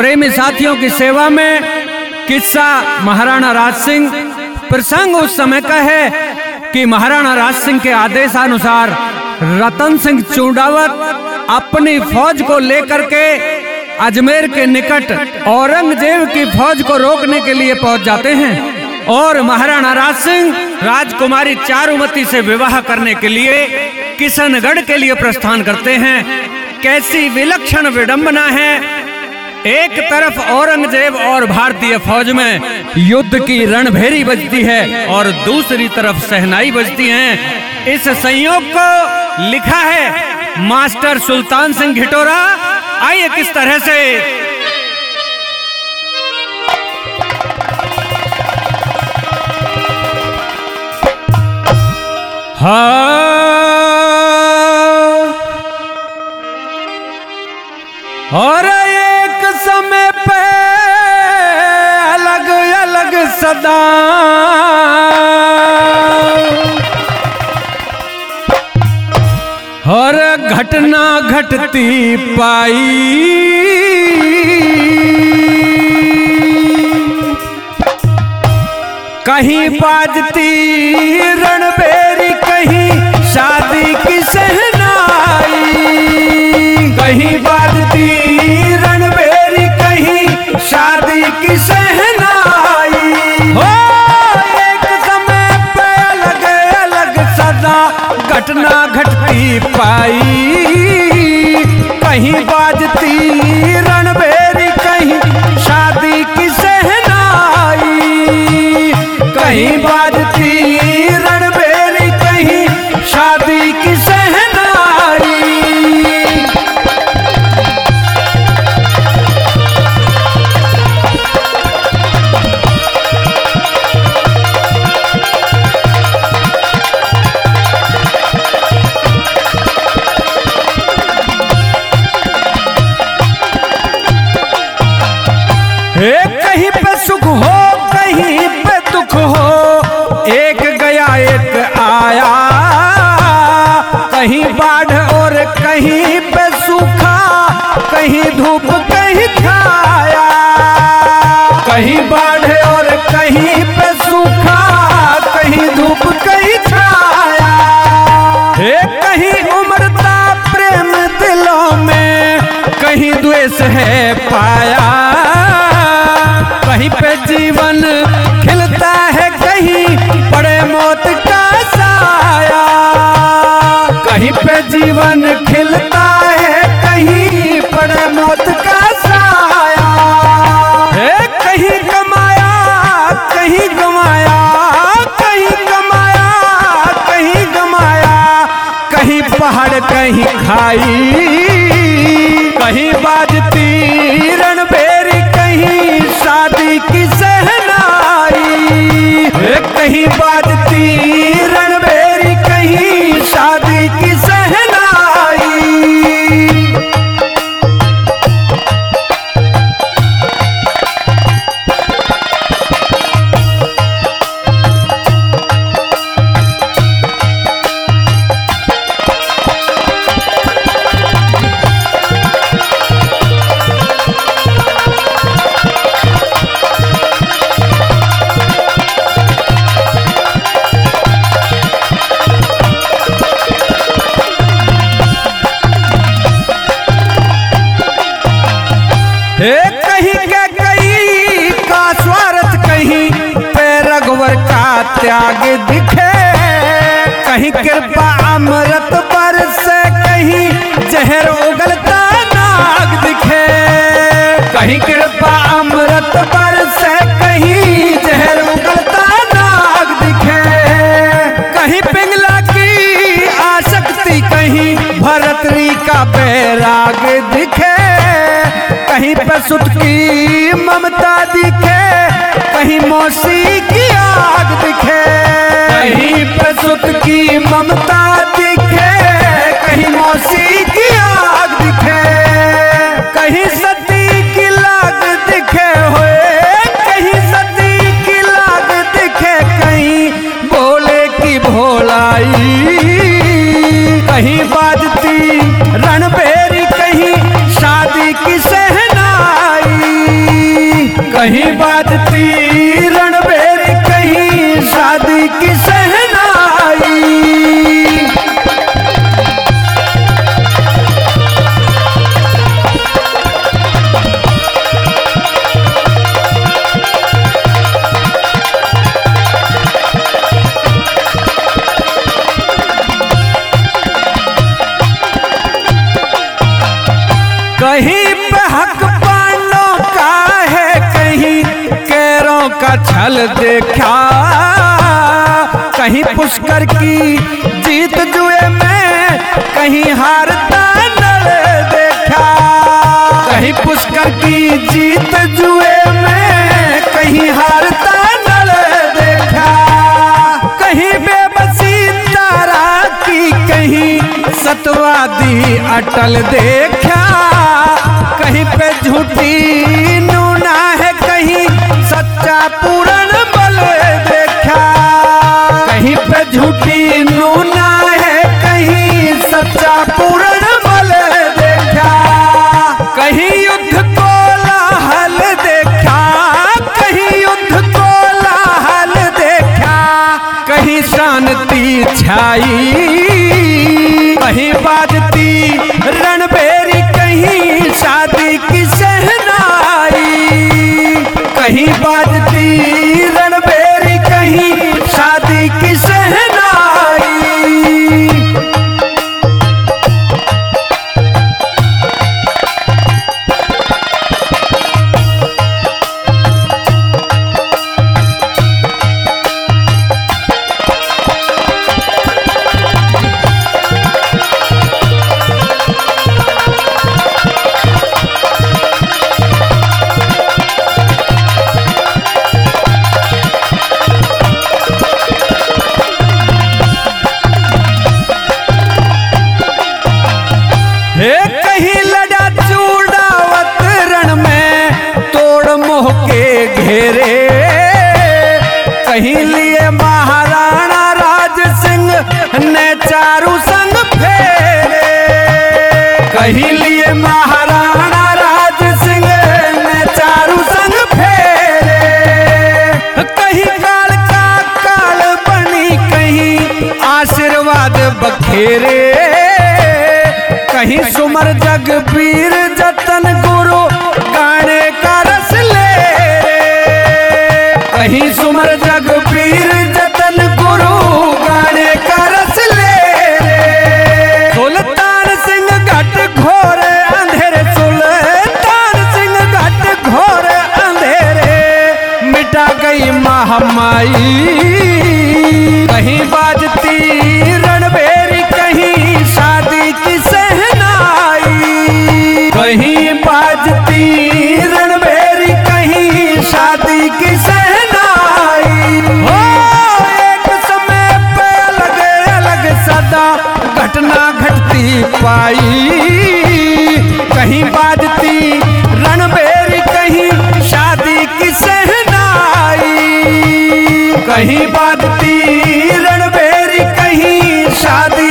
प्रेमी साथियों की सेवा में किस्सा महाराणा राज सिंह। प्रसंग उस समय का है कि महाराणा राज सिंह के आदेशानुसार रतन सिंह चूंडावत अपनी फौज को लेकर के अजमेर के निकट औरंगजेब की फौज को रोकने के लिए पहुंच जाते हैं और महाराणा राज सिंह राजकुमारी चारुमती से विवाह करने के लिए किशनगढ़ के लिए प्रस्थान करते हैं। कैसी विलक्षण विडंबना है, एक तरफ औरंगजेब और भारतीय फौज में युद्ध की रणभेरी बजती है और दूसरी तरफ शहनाई बजती है। इस संयोग को लिखा है मास्टर सुल्तान सिंह घिटोरा। आइए किस तरह से और एक समय पे अलग अलग सदा और घटना घटती पाई, कहीं बाजती रणभेरी कहीं शादी की शहनाई, कहीं बाजती रणभेरी कहीं शादी की शहनाई। हो एक समय पे अलग अलग सदा घटना घटती पाई, कहीं बाजती रणभेरी कहीं शादी की शहनाई, कहीं बाजती रणभेरी कहीं शादी की शहनाई। कहीं पे सुख हो कहीं पे दुख हो, एक गया एक आया, कहीं बाढ़ और कहीं पे सूखा, कहीं धूप कहीं छाया, कहीं बाढ़ और कहीं पे सूखा, कहीं धूप कहीं छाया। कहीं उमड़ता प्रेम दिलों में, कहीं द्वेष है पाया, कहीं पे जीवन खिलता है कहीं पड़े मौत का साया, कहीं पे जीवन खिलता है कहीं पड़े मौत का साया। कहीं कमाया कहीं गमाया, कहीं कमाया कहीं गमाया, कहीं पहाड़ कहीं खाई, कहीं बाजती रणभेरी कहीं शादी की शहनाई, कहीं बाजती रणभेरी कहीं शादी की शहनाई। कहीं के कहीं का स्वार्थ कहीं पे रघुवर का त्याग दिखे, कहीं कृपा अमृत पर से कहीं जहर उगलता नाग दिखे, कहीं कृपा अमृत पर से कहीं जहर उगलता नाग दिखे, कहीं पिंगला की आसक्ति कहीं भरतरी का बैराग दिखे, कहीं पे सुत की ममता दिखे, कहीं मौसी की आग दिखे, कहीं पे सुत की ममता दिखे, कहीं मौसी की आग दिखे, कहीं सती की लाग दिखे हुए, कहीं सती की लाग दिखे, कहीं भोले की भोलाई, कहीं बाजती रणभेरी कहीं शादी की शहनाई। कहीं बाजती रणबेरी कहीं शादी की सहनाई। कहीं पे हक पांडों का है, कहीं कैरों का छल देखा, कहीं पुष्कर की जीत जुए में कहीं हारता नल देखा। कहीं पुष्कर की जीत जुए में कहीं हारता नल देखा। कहीं बेबसी तारा की कहीं सतवादी अटल देखा। कहीं पे झूठी नूना है कहीं सच्चा पूरन बल देखा। कहीं पे झूठी नूना है कहीं सच्चा पूरन बल देखा। कहीं युद्ध कोलाहल देखा, कहीं युद्ध कोलाहल देखा, कहीं शांति छाई। कहीं बाजती रणबेरी कहीं शादी की सहनाई। कहीं बाजती रणबेरी कहीं शादी की सहनाई। कहीं लड़ा चूड़ावत रण में तोड़ मोह के घेरे। कहीं लिए महाराणा राज सिंह ने चारू संग फेरे। कहीं लिए महाराणा राज सिंह ने चारू संग फेरे। कहीं काल का काल बनी कहीं आशीर्वाद बखेरे। कहीं सुमर जगबीर जतन गुरु गाने का रस ले। कहीं सुमर जगबीर जतन गुरु गाने का रस ले। सुल्तान सिंह घट घोर अंधेरे, सुल्तान सिंह घट घोर अंधेरे, मिटा गई महामाई। कहीं बाजती रणबेरी कहीं शादी की सहनाई। कहीं बाजती रणबेरी कहीं शादी की सहनाई। हो एक समय पे अलग अलग सदा घटना घटती पाई। कहीं बाजती रणबेरी कहीं शादी की सहनाई। कहीं बाजती रणबेरी कहीं शादी